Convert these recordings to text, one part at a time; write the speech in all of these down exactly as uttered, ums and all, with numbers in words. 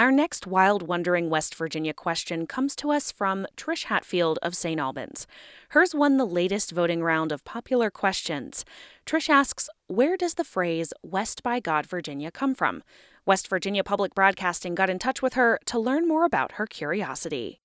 Our next Wild Wondering West Virginia question comes to us from Trish Hatfield of Saint Albans. Hers won the latest voting round of popular questions. Trish asks, where does the phrase West by God, Virginia come from? West Virginia Public Broadcasting got in touch with her to learn more about her curiosity.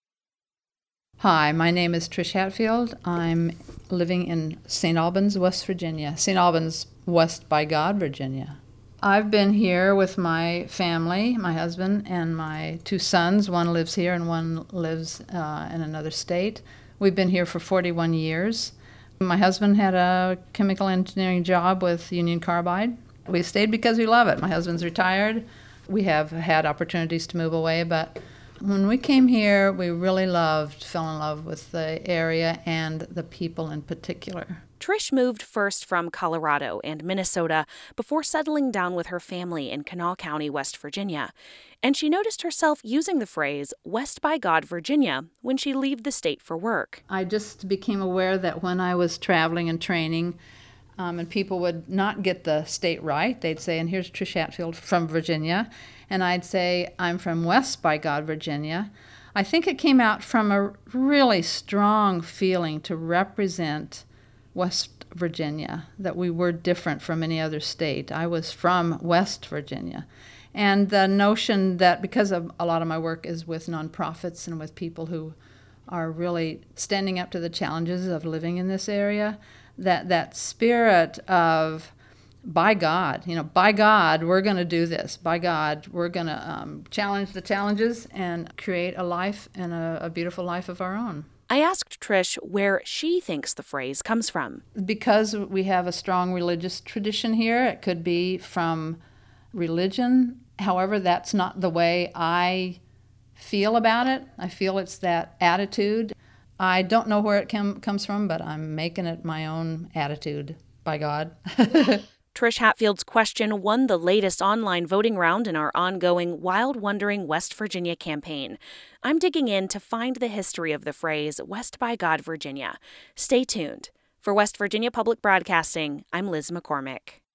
Hi, my name is Trish Hatfield. I'm living in Saint Albans, West Virginia. Saint Albans, West by God, Virginia. I've been here with my family, my husband and my two sons. One lives here and one lives uh, in another state. We've been here for forty-one years. My husband had a chemical engineering job with Union Carbide. We stayed because we love it. My husband's retired. We have had opportunities to move away, but when we came here, we really loved, fell in love with the area and the people in particular. Trish moved first from Colorado and Minnesota before settling down with her family in Kanawha County, West Virginia. And she noticed herself using the phrase West by God, Virginia when she left the state for work. I just became aware that when I was traveling and training, um, and people would not get the state right, they'd say, and here's Trish Hatfield from Virginia, and I'd say, I'm from West by God, Virginia. I think it came out from a really strong feeling to represent West Virginia, that we were different from any other state. I was from West Virginia. And the notion that because of a lot of my work is with nonprofits and with people who are really standing up to the challenges of living in this area, that that spirit of, by God, you know, by God, we're going to do this. By God, we're going to um, challenge the challenges and create a life and a, a beautiful life of our own. I asked Trish where she thinks the phrase comes from. Because we have a strong religious tradition here, it could be from religion. However, that's not the way I feel about it. I feel it's that attitude. I don't know where it com- comes from, but I'm making it my own attitude, by God. Trish Hatfield's question won the latest online voting round in our ongoing Wild Wondering West Virginia campaign. I'm digging in to find the history of the phrase West by God, Virginia. Stay tuned. For West Virginia Public Broadcasting, I'm Liz McCormick.